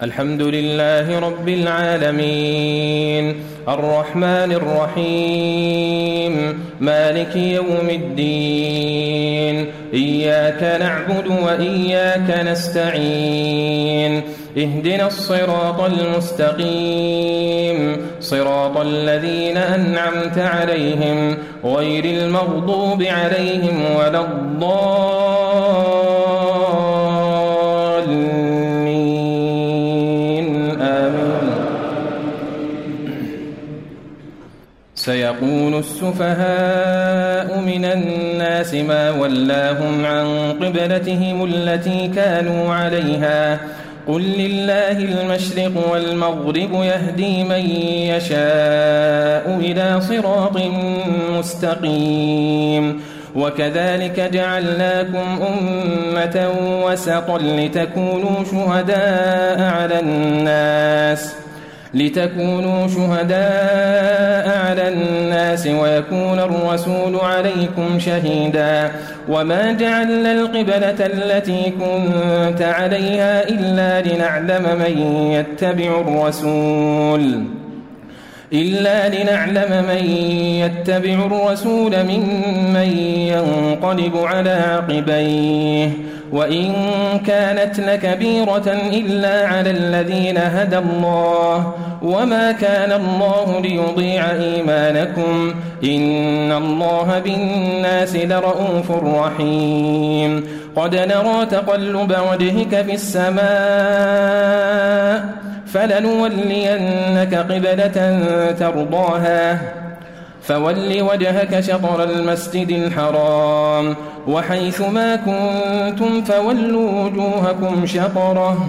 الحمد لله رب العالمين الرحمن الرحيم مالك يوم الدين إياك نعبد وإياك نستعين اهدنا الصراط المستقيم صراط الذين أنعمت عليهم غير المغضوب عليهم ولا الضالين آمين. سيقول السفهاء من الناس ما ولاهم عن قبلتهم التي كانوا عليها قل لله المشرق والمغرب يهدي من يشاء إلى صراط مستقيم وكذلك جعلناكم أمة وسطا لتكونوا شهداء على الناس ويكون الرسول عليكم شهيدا وما جعلنا القبلة التي كنت عليها إلا لنعلم من يتبع الرسول ممن ينقلب على عقبيه وإن كانت لكبيرة إلا على الذين هدى الله وما كان الله ليضيع إيمانكم إن الله بالناس لرؤوف رحيم قد نرى تقلب وجهك في السماء فلنولينك قبلة ترضاها فول وجهك شطر المسجد الحرام وحيث ما كنتم فولوا وجوهكم شطره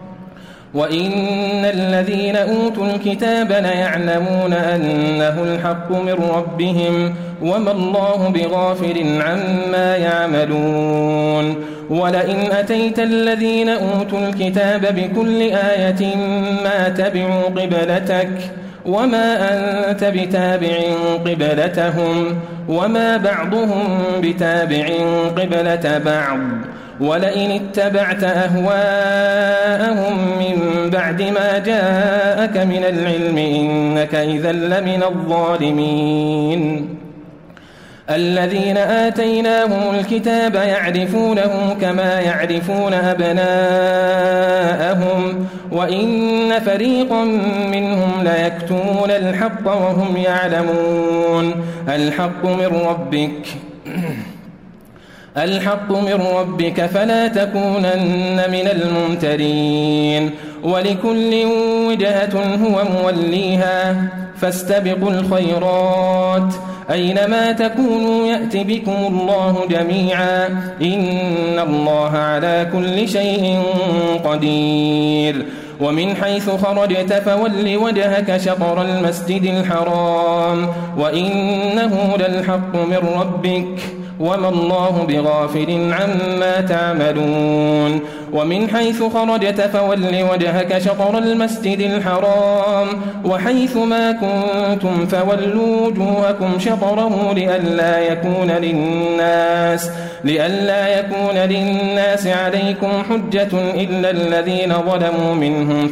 وإن الذين أوتوا الكتاب ليعلمون أنه الحق من ربهم وما الله بغافل عما يعملون ولئن أتيت الذين أوتوا الكتاب بكل آية ما تبعوا قبلتك وما أنت بتابع قبلتهم وما بعضهم بتابع قبلة بعض ولئن اتبعت أهواءهم من بعد ما جاءك من العلم إنك إذا لمن الظالمين الذين آتيناهم الكتاب يعرفونه كما يعرفون أبناءهم وإن فريقا منهم ليكتمون الحق وهم يعلمون الحق من ربك فلا تكونن من الممترين ولكل وجهة هو موليها فاستبقوا الخيرات أينما تكونوا يأت بكم الله جميعا إن الله على كل شيء قدير ومن حيث خرجت فول وجهك شطر المسجد الحرام وإنه للحق من ربك وما الله بغافل عما تعملون ومن حيث خرجت فول وجهك شطر المسجد الحرام وحيث ما كنتم فولوا وجوهكم شطره لئلا يكون للناس عليكم حجة إلا الذين ظلموا منهم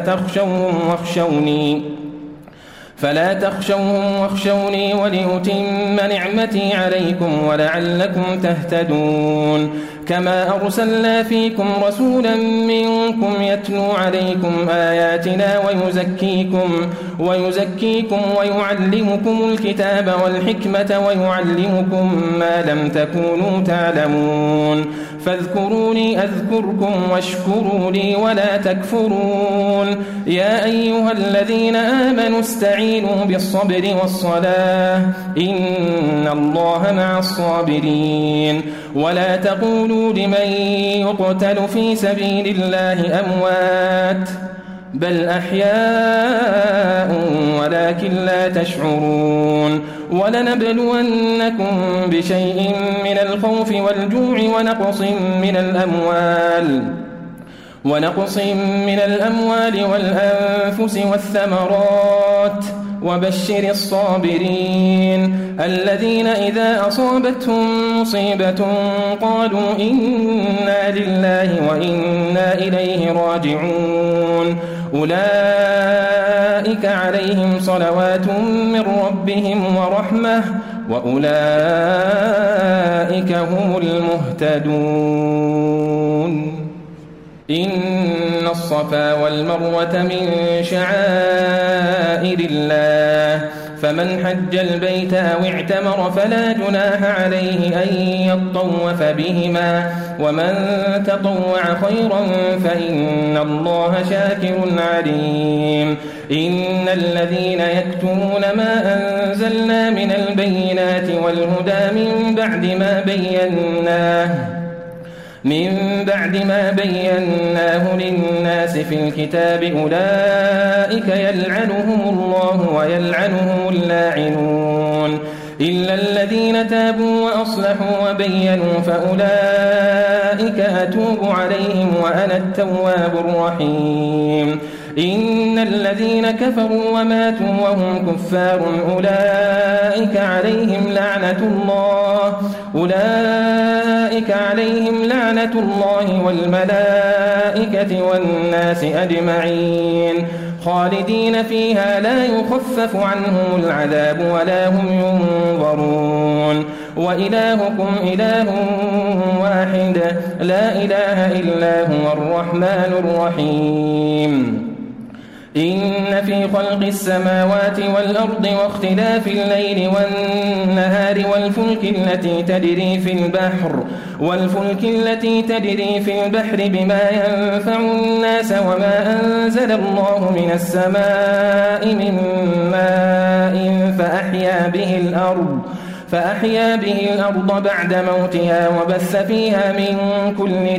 فلا تخشوهم واخشوني ولأتم نعمتي عليكم ولعلكم تهتدون كما أرسلنا فيكم رسولا منكم يتلو عليكم آياتنا ويزكيكم ويعلمكم الكتاب والحكمة ويعلمكم ما لم تكونوا تعلمون فاذكروني أذكركم واشكروا لي ولا تكفرون يا أيها الذين آمنوا استعينوا بالصبر والصلاة إن الله مع الصابرين ولا تقولوا لمن يقتل في سبيل الله أموات بل أحياء ولكن لا تشعرون ولنبلونكم بشيء من الخوف والجوع ونقص من الأموال والأنفس والثمرات وبشر الصابرين الذين إذا أصابتهم مصيبة قالوا إنا لله وإنا إليه راجعون أولئك عليهم صلوات من ربهم ورحمة وأولئك هم المهتدون إن الصفا والمروة من شعائر الله فمن حج البيت أو اعتمر فلا جناح عليه أن يطوف بهما ومن تطوع خيرا فإن الله شاكر عليم إن الذين يكتمون ما أنزلنا من البينات والهدى من بعد ما بيناه للناس في الكتاب أولئك يلعنهم الله ويلعنهم اللاعنون إلا الذين تابوا وأصلحوا وبينوا فأولئك أتوب عليهم وأنا التواب الرحيم إن الذين كفروا وماتوا وهم كفار أولئك عليهم لعنة الله والملائكة والناس أجمعين خالدين فيها لا يخفف عنهم العذاب ولا هم ينظرون وإلهكم إله واحد لا إله إلا هو الرحمن الرحيم إن في خلق السماوات والأرض واختلاف الليل والنهار والفلك التي تجري في البحر بما ينفع الناس وما أنزل الله من السماء من ماء فأحيا به الأرض بعد موتها وبث فيها من كل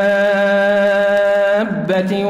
دابة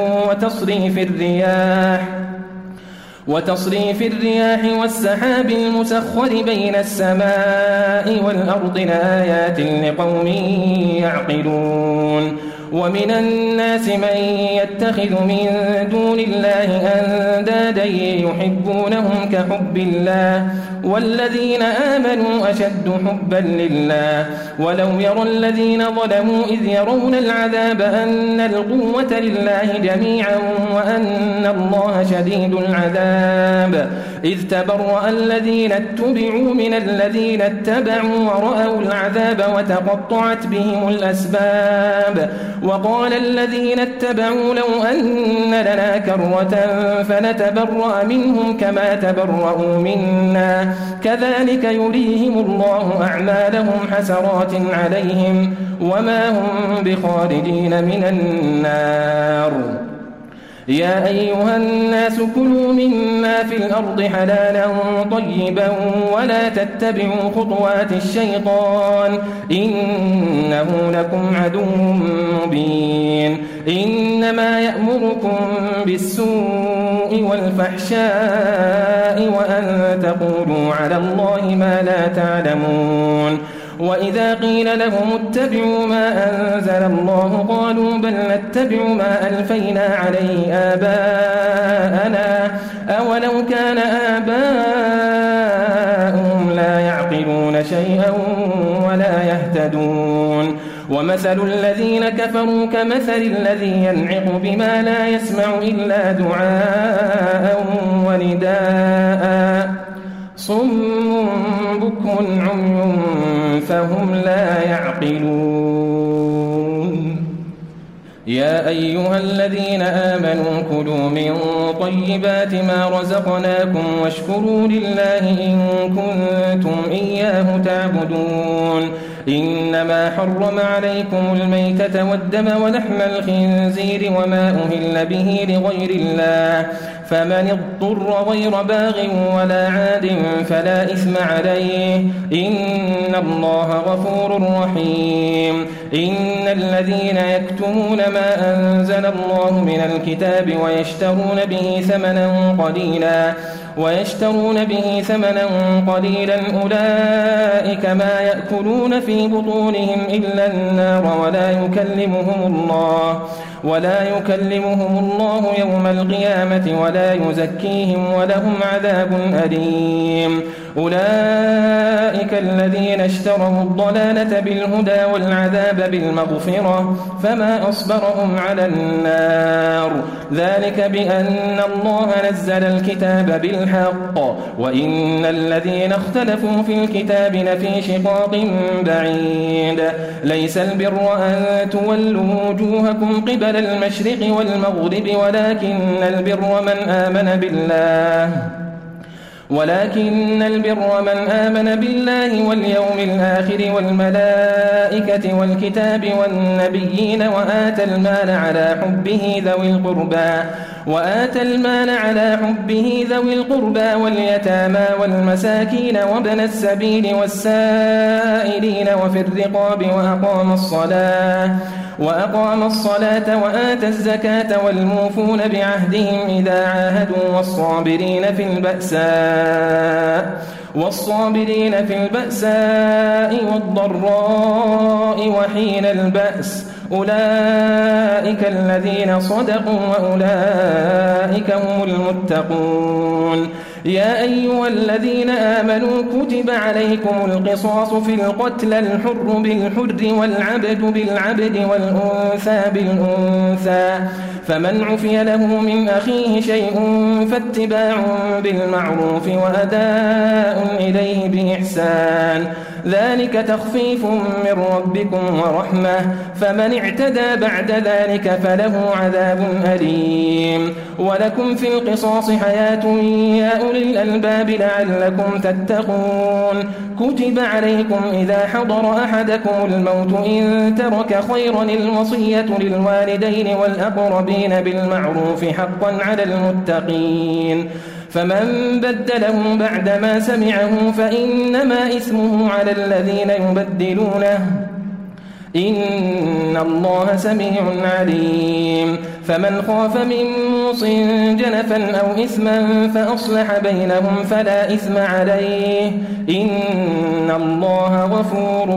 وتصريف الرياح والسحاب المسخر بين السماء والأرض لآيات لقوم يعقلون ومن الناس من يتخذ من دون الله أندادا يحبونهم كحب الله والذين آمنوا أشد حبا لله ولو يرى الذين ظلموا إذ يرون العذاب أن القوة لله جميعا وأن الله شديد العذاب إذ تبرأ الذين اتبعوا من الذين اتبعوا ورأوا العذاب وتقطعت بهم الأسباب وقال الذين اتبعوا لو أن لنا كرة فنتبرأ منهم كما تبرأوا منا كذلك يريهم الله أعمالهم حسرات عليهم وما هم بخارجين من النار يا أيها الناس كلوا مما في الأرض حلالا طيبا ولا تتبعوا خطوات الشيطان إنه لكم عدو مبين إنما يأمركم بالسوء والفحشاء وأن تقولوا على الله ما لا تعلمون وإذا قيل لهم اتبعوا ما أنزل الله قالوا بل نتبع ما ألفينا عليه آباءنا أولو كان آباؤهم لا يعقلون شيئا ولا يهتدون ومثل الذين كفروا كمثل الذي ينعق بما لا يسمع إلا دعاء ونداء صم بكم عمي فهم لا يعقلون يا أيها الذين آمنوا كلوا من طيبات ما رزقناكم واشكروا لله إن كنتم إياه تعبدون إنما حرم عليكم الميتة والدم ولحم الخنزير وما أهل به لغير الله فمن اضطر غير باغ ولا عاد فلا إثم عليه إن الله غفور رحيم إن الذين يكتمون ما أنزل الله من الكتاب ويشترون به ثمنا قليلا أولئك ما يأكلون في بطونهم إلا النار ولا يكلمهم الله يوم القيامة ولا يزكيهم ولهم عذاب أليم أولئك الذين اشتروا الضلالة بالهدى والعذاب بالمغفرة فما أصبرهم على النار ذلك بأن الله نزل الكتاب بالحق وإن الذين اختلفوا في الكتاب لفي شقاق بعيد ليس البر أن تولوا وجوهكم قبل المشرق والمغرب ولكن البر من آمن بالله واليوم الآخر والملائكة والكتاب والنبيين وآتى المال على حبه ذوي القربى واليتامى والمساكين وابن السبيل والسائلين وفي الرقاب وأقام الصلاة وآتى الزكاة والموفون بعهدهم إذا عاهدوا والصابرين في البأساء والضراء وحين البأس أولئك الذين صدقوا وأولئك هم المتقون يا أيها الذين آمنوا كتب عليكم القصاص في القتلى الحر بالحر والعبد بالعبد والأنثى بالأنثى فمن عفي له من أخيه شيء فاتباع بالمعروف وأداء إليه بإحسان ذلك تخفيف من ربكم ورحمة فمن اعتدى بعد ذلك فله عذاب أليم ولكم في القصاص حياة يا أولي الألباب لعلكم تتقون كتب عليكم إذا حضر أحدكم الموت إن ترك خيرا الوصية للوالدين والأقربين بالمعروف حقا على المتقين فمن بدله بعدما سمعه فإنما إثمه على الذين يبدلونه إن الله سميع عليم فمن خاف من موص جنفا أو إثما فأصلح بينهم فلا إثم عليه إن الله غفور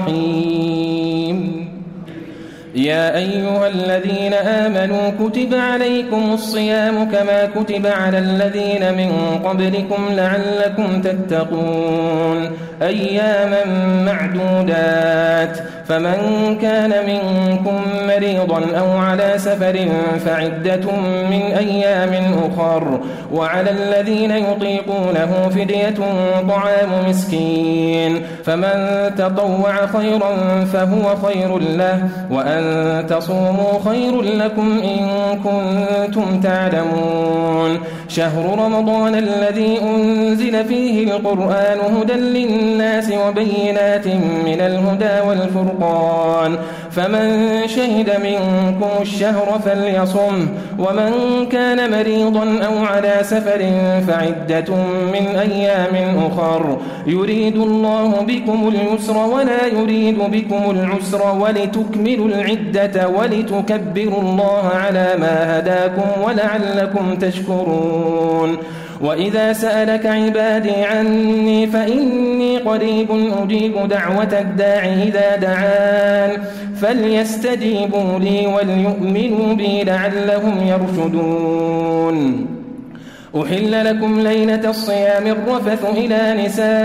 رحيم يا أيها الذين آمنوا كتب عليكم الصيام كما كتب على الذين من قبلكم لعلكم تتقون أياما معدودات فمن كان منكم مريضا أو على سفر فعدة من أيام أخر وعلى الذين يطيقونه فدية طعام مسكين فمن تطوع خيرا فهو خير له وأن تصوموا خير لكم إن كنتم تعلمون شهر رمضان الذي أنزل فيه القرآن هدى للناس وبينات من الهدى والفرقان فمن شهد منكم الشهر فليصم ومن كان مريضا أو على سفر فعدة من أيام أخر يريد الله بكم اليسر ولا يريد بكم العسر ولتكملوا العدة ولتكبروا الله على ما هداكم ولعلكم تشكرون وإذا سألك عبادي عني فإني قريب أجيب دعوة الداع إذا دعان فليستجيبوا لي وليؤمنوا بي لعلهم يرشدون أحل لكم ليلة الصيام الرفث إلى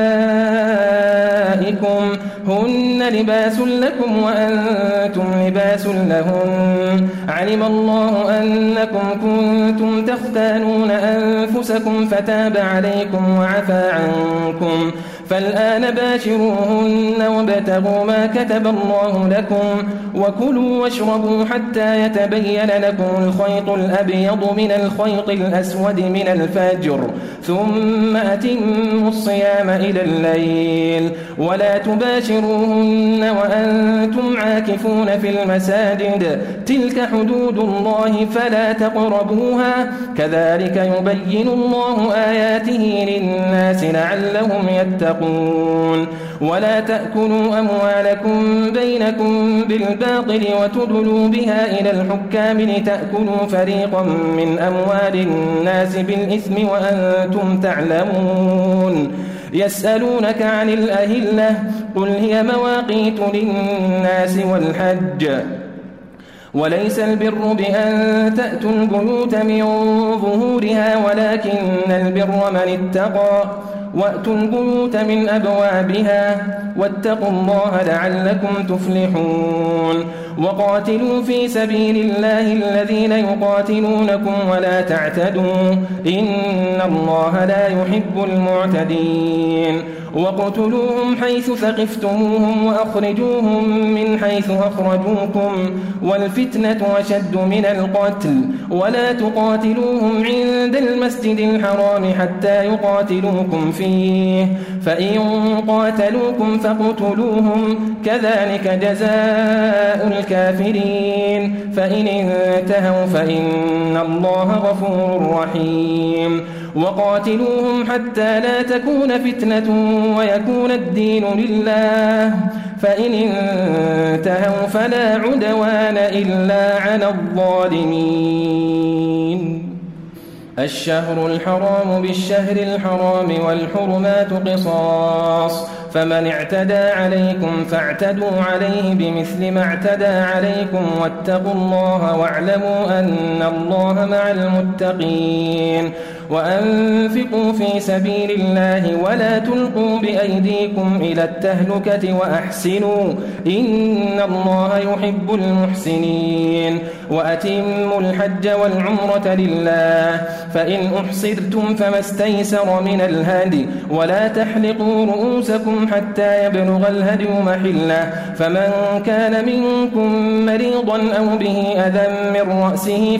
نسائكم هن لباس لكم وأنتم لباس لهن علم الله أنكم كنتم تختانون أنفسكم فتاب عليكم وعفى عنكم فالآن باشروهن وابتغوا ما كتب الله لكم وكلوا واشربوا حتى يتبين لكم الخيط الأبيض من الخيط الأسود من الفجر ثم أتموا الصيام إلى الليل ولا تباشروهن وأنتم عاكفون في المساجد تلك حدود الله فلا تقربوها كذلك يبين الله آياته للناس لعلهم يتقون ولا تأكلوا أموالكم بينكم بالباطل وتدلوا بها إلى الحكام لتأكلوا فريقا من أموال الناس بالإثم وأنتم تعلمون يسألونك عن الأهلة قل هي مواقيت للناس والحج وليس البر بأن تأتوا البيوت من ظهورها ولكن البر من اتقى وأتوا البيوت من أبوابها واتقوا الله لعلكم تفلحون وقاتلوا في سبيل الله الذين يقاتلونكم ولا تعتدوا إن الله لا يحب المعتدين وقتلوهم حيث ثقفتموهم وأخرجوهم من حيث أخرجوكم والفتنة أشد من القتل ولا تقاتلوهم عند المسجد الحرام حتى يقاتلوكم فيه فإن قاتلوكم فاقتلوهم كذلك جزاء الكافرين فإن انتهوا فإن الله غفور رحيم وقاتلوهم حتى لا تكون فتنة ويكون الدين لله فإن انتهوا فلا عدوان إلا على الظالمين الشهر الحرام بالشهر الحرام والحرمات قصاص فمن اعتدى عليكم فاعتدوا عليه بمثل ما اعتدى عليكم واتقوا الله واعلموا أن الله مع المتقين وأنفقوا في سبيل الله ولا تلقوا بأيديكم إلى التهلكة وأحسنوا إن الله يحب المحسنين وأتموا الحج والعمرة لله فإن أحصرتم فما استيسر من الهدي ولا تحلقوا رؤوسكم حتى يبلغ الهدي محله فمن كان منكم مريضا أو به أذى من رأسه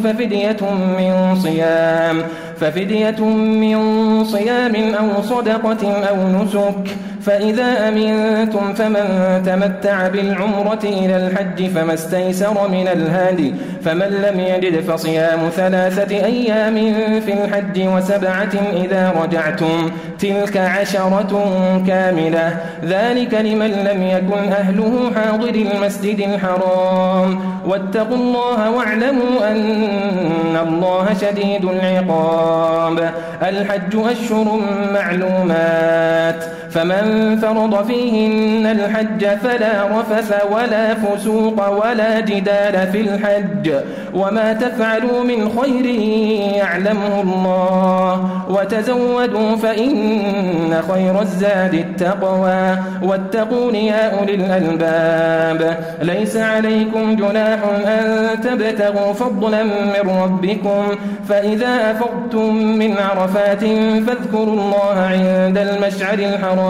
ففدية من صيام أو صدقة أو نسك فإذا أمنتم فمن تمتع بالعمرة إلى الحج فما استيسر من الهدي فمن لم يجد فصيام 3 أيام في الحج و7 إذا رجعتم تلك 10 كاملة ذلك لمن لم يكن أهله حاضر المسجد الحرام واتقوا الله واعلموا أن الله شديد العقاب الحج أشهر معلومات فمن فرض فيهن الحج فلا رفث ولا فسوق ولا جدال في الحج وما تفعلوا من خير يعلمه الله وتزودوا فإن خير الزاد التقوى واتقون يا أولي الألباب ليس عليكم جناح أن تبتغوا فضلا من ربكم فإذا أفضتم من عرفات فاذكروا الله عند المشعر الحرام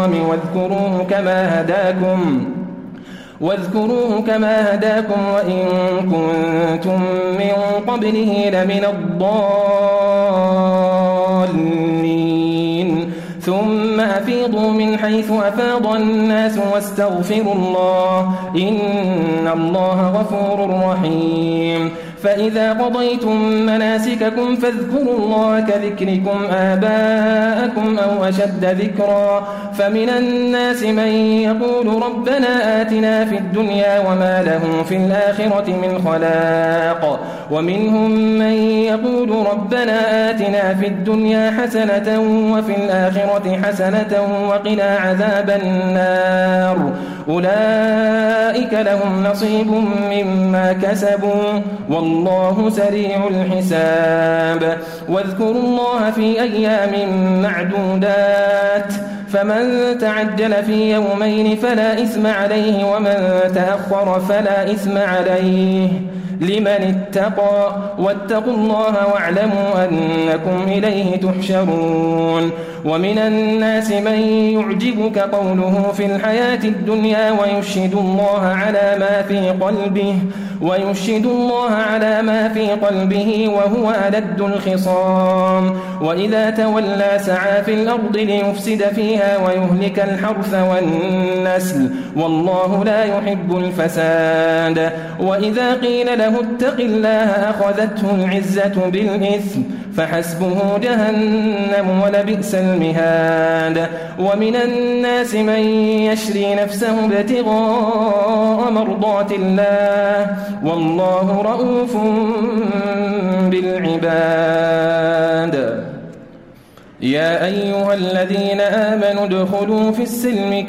واذكروه كما هداكم وإن كنتم من قبله لمن الضالين ثم أفيضوا من حيث أفاض الناس واستغفروا الله إن الله غفور رحيم فإذا قضيتم مناسككم فاذكروا الله كذكركم آباءكم أو أشد ذكرا فمن الناس من يقول ربنا آتنا في الدنيا وما له في الآخرة من خلاق ومنهم من يقول ربنا آتنا في الدنيا حسنة وفي الآخرة حسنة وقنا عذاب النار أولئك لهم نصيب مما كسبوا والله سريع الحساب واذكروا الله في أيام معدودات فمن تعجل في يومين فلا إثم عليه ومن تأخر فلا إثم عليه لمن اتقى واتقوا الله واعلموا أنكم إليه تحشرون ومن الناس من يعجبك قوله في الحياة الدنيا ويشهد الله على ما في قلبه وهو ألد الخصام وإذا تولى سعى في الأرض ليفسد فيها ويهلك الحرث والنسل والله لا يحب الفساد وإذا قيل له اتق الله أخذته العزة بالإثم فحسبه جهنم ولبئس المهاد ومن الناس من يشري نفسه ابتغاء مرضات الله والله رؤوف بالعباد يا يا أيها الذين آمنوا ادخلوا في السلم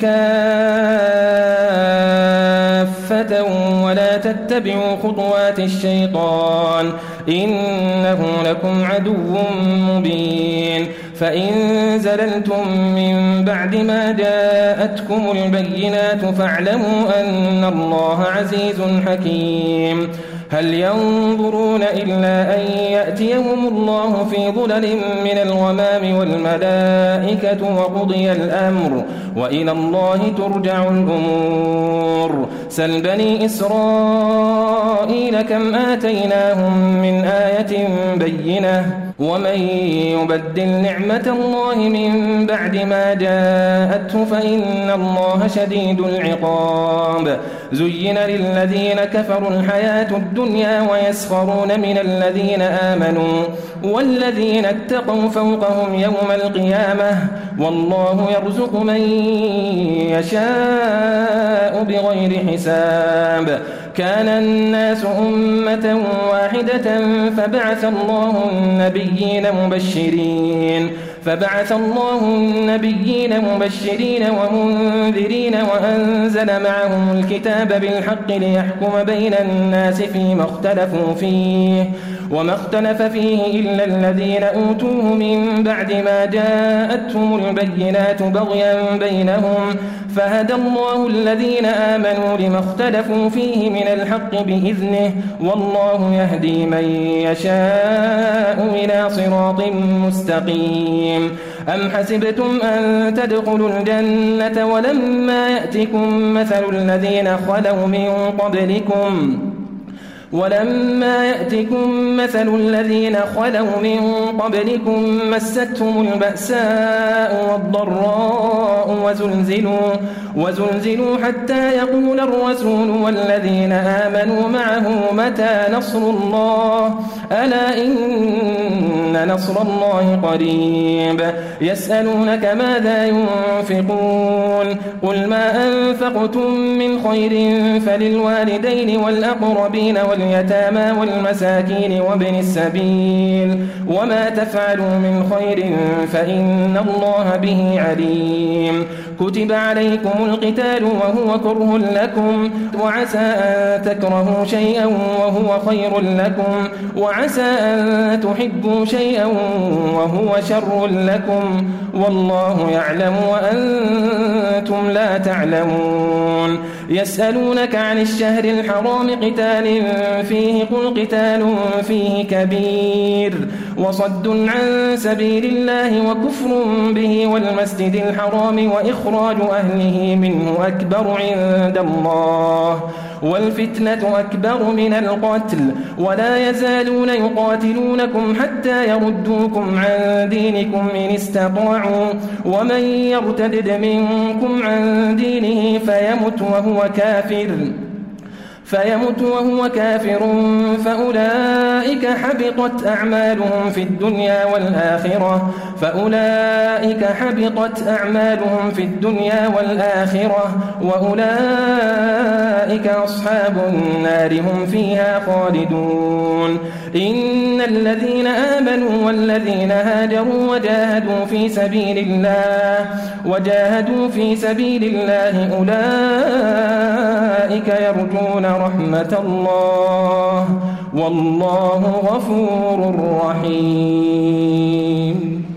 كافة ولا تتبعوا خطوات الشيطان إنه لكم عدو مبين فإن زللتم من بعد ما جاءتكم البينات فاعلموا أن الله عزيز حكيم هل ينظرون إلا أن يأتيهم الله في ظلل من الغمام والملائكة وقضي الأمر وإلى الله ترجع الأمور سل بني إسرائيل كم آتيناهم من آية بينة ومن يبدل نعمة الله من بعد ما جاءته فإن الله شديد العقاب زين للذين كفروا الحياة الدنيا ويسخرون من الذين آمنوا والذين اتقوا فوقهم يوم القيامة والله يرزق من يشاء بغير حساب كان الناس أمة واحدة فبعث الله النبيين مبشرين ومنذرين وأنزل معهم الكتاب بالحق ليحكم بين الناس فيما اختلفوا فيه وما اختلف فيه إلا الذين أوتوه من بعد ما جاءتهم البينات بغيا بينهم فهدى الله الذين آمنوا لما اختلفوا فيه من الحق بإذنه والله يهدي من يشاء إلى صراط مستقيم أم حسبتم أن تدخلوا الجنة ولما يأتكم مثل الذين خلوا من قبلكم مستهم البأساء والضراء وزلزلوا حتى يقول الرسول والذين آمنوا معه متى نصر الله ألا إن نصر الله قريب يسألونك ماذا ينفقون قل ما أنفقتم من خير فللوالدين والأقربين واليتامى والمساكين وابن السبيل وما تفعلوا من خير فإن الله به عليم كتب عليكم القتال وهو كره لكم وعسى أن تكرهوا شيئا وهو خير لكم وعسى أن تحبوا شيئا وهو شر لكم والله يعلم وأنتم لا تعلمون يسألونك عن الشهر الحرام قتال فيه قل قتال فيه كبير وصد عن سبيل الله وكفر به والمسجد الحرام وإخراج أهله منه أكبر عند الله والفتنة أكبر من القتل ولا يزالون يقاتلونكم حتى يردوكم عن دينكم إن استطاعوا ومن يرتد منكم عن دينه فيمت وهو كافر فأولئك حبطت أعمالهم في الدنيا والآخرة وأولئك أصحاب النار هم فيها خالدون إن الذين آمنوا والذين هاجروا وجاهدوا في سبيل الله أولئك يرجون رحمة الله والله غفور رحيم